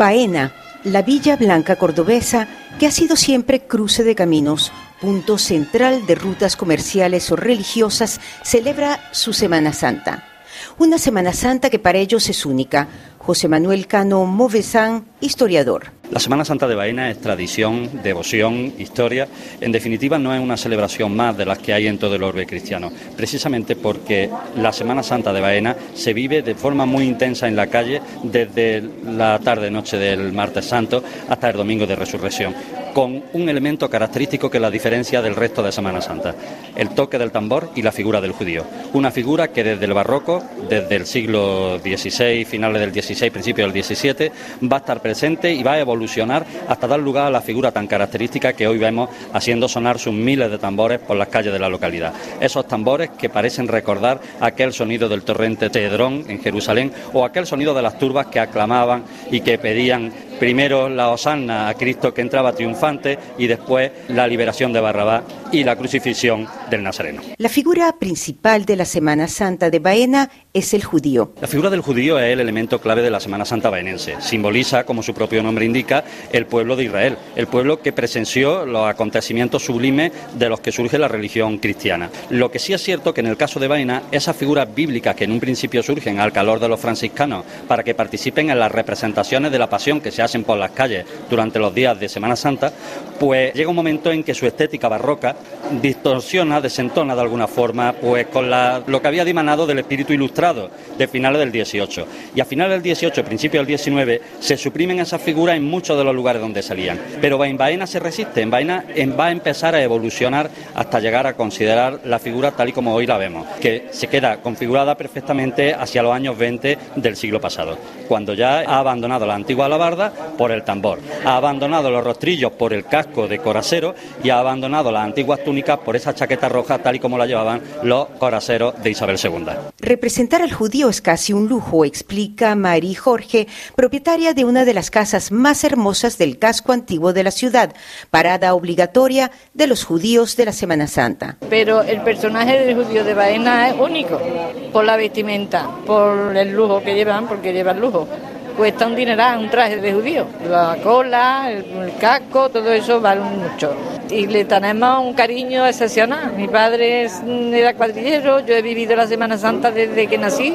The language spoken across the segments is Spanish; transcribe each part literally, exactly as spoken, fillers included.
Baena, la Villa Blanca cordobesa, que ha sido siempre cruce de caminos, punto central de rutas comerciales o religiosas, celebra su Semana Santa. Una Semana Santa que para ellos es única. José Manuel Cano Movezán, historiador. La Semana Santa de Baena es tradición, devoción, historia. En definitiva, no es una celebración más de las que hay en todo el orbe cristiano, precisamente porque la Semana Santa de Baena se vive de forma muy intensa en la calle desde la tarde-noche del Martes Santo hasta el Domingo de Resurrección, con un elemento característico que la diferencia del resto de Semana Santa: el toque del tambor y la figura del judío. Una figura que desde el barroco, desde el siglo dieciséis, finales del dieciséis, principios del diecisiete, va a estar presente y va a evolucionar hasta dar lugar a la figura tan característica que hoy vemos haciendo sonar sus miles de tambores por las calles de la localidad. Esos tambores que parecen recordar aquel sonido del torrente Cedrón en Jerusalén, o aquel sonido de las turbas que aclamaban y que pedían primero la hosanna a Cristo que entraba triunfante y después la liberación de Barrabás y la crucifixión del Nazareno. La figura principal de la Semana Santa de Baena es el judío. La figura del judío es el elemento clave de la Semana Santa baenense. Simboliza, como su propio nombre indica, el pueblo de Israel, el pueblo que presenció los acontecimientos sublimes de los que surge la religión cristiana. Lo que sí es cierto que en el caso de Baena, esas figuras bíblicas que en un principio surgen al calor de los franciscanos para que participen en las representaciones de la pasión que se hacen por las calles durante los días de Semana Santa, pues llega un momento en que su estética barroca distorsiona, desentona de alguna forma pues con la, lo que había dimanado del espíritu ilustrado de finales del dieciocho. Y a finales del dieciocho, principios del diecinueve, se suprimen esas figuras en muchos de los lugares donde salían. Pero en Baena se resiste, en Baena va a empezar a evolucionar hasta llegar a considerar la figura tal y como hoy la vemos, que se queda configurada perfectamente hacia los años veinte del siglo pasado, cuando ya ha abandonado la antigua alabarda por el tambor, ha abandonado los rostrillos por el casco de coracero y ha abandonado las antiguas túnicas por esa chaqueta roja tal y como la llevaban los coraceros de Isabel segunda. Representar al judío es casi un lujo, explica Mari Jorge, propietaria de una de las casas más hermosas del casco antiguo de la ciudad, parada obligatoria de los judíos de la Semana Santa. Pero el personaje del judío de Baena es único, por la vestimenta, por el lujo que llevan, porque llevan lujo. Cuesta un dineral un traje de judío, la cola, el, el casco, todo eso vale mucho. Y le tenemos un cariño excepcional. Mi padre es, era cuadrillero, yo he vivido la Semana Santa desde que nací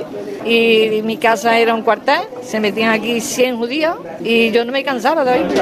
y mi casa era un cuartel, se metían aquí cien judíos y yo no me cansaba de oírlo.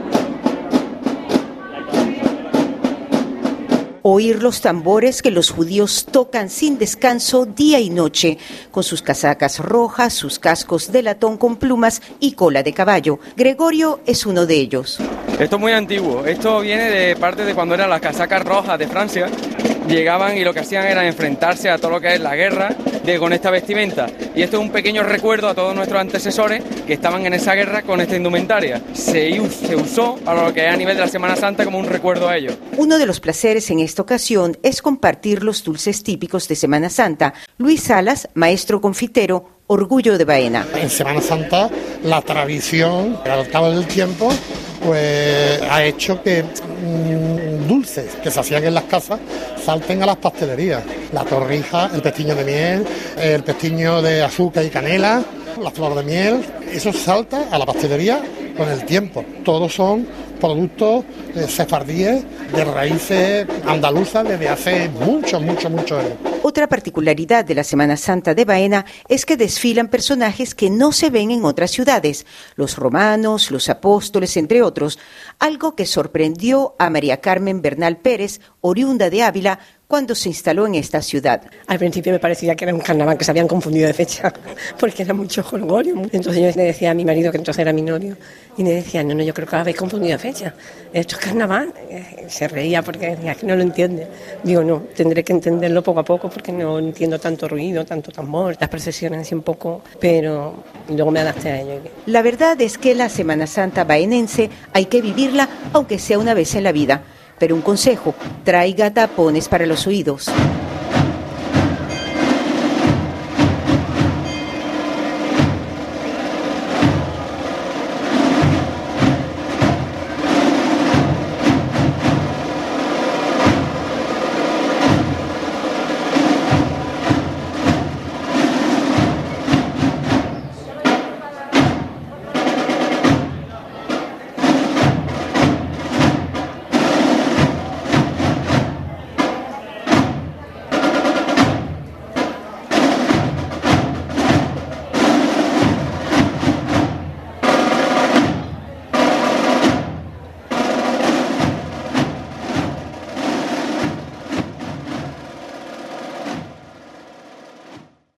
Oír los tambores que los judíos tocan sin descanso día y noche, con sus casacas rojas, sus cascos de latón con plumas y cola de caballo. Gregorio es uno de ellos. Esto es muy antiguo, esto viene de parte de cuando eran las casacas rojas de Francia. Llegaban y lo que hacían era enfrentarse a todo lo que es la guerra de, con esta vestimenta. Y esto es un pequeño recuerdo a todos nuestros antecesores que estaban en esa guerra con esta indumentaria. Se, se usó para lo que es a nivel de la Semana Santa como un recuerdo a ellos. Uno de los placeres en esta ocasión es compartir los dulces típicos de Semana Santa. Luis Salas, maestro confitero, orgullo de Baena. En Semana Santa la tradición, al cabo del tiempo, pues ha hecho que mmm, dulces que se hacían en las casas salten a las pastelerías. La torrija, el pestiño de miel, el pestiño de azúcar y canela, la flor de miel, eso salta a la pastelería con el tiempo. Todos son productos eh, sefardíes de raíces andaluzas desde hace mucho, mucho, mucho años. Otra particularidad de la Semana Santa de Baena es que desfilan personajes que no se ven en otras ciudades, los romanos, los apóstoles, entre otros, algo que sorprendió a María Carmen Bernal Pérez, oriunda de Ávila, cuando se instaló en esta ciudad. Al principio me parecía que era un carnaval, que se habían confundido de fecha, porque era mucho jolgorio. Entonces yo le decía a mi marido, que entonces era mi novio, y me decía, no, no, yo creo que habéis confundido de fecha. Esto es carnaval. Se reía porque decía, que no lo entiende. Digo, no, tendré que entenderlo poco a poco porque no entiendo tanto ruido, tanto tambor, las procesiones así un poco, pero luego me adapté a ello. La verdad es que la Semana Santa baenense hay que vivirla, aunque sea una vez en la vida. Pero un consejo, traiga tapones para los oídos.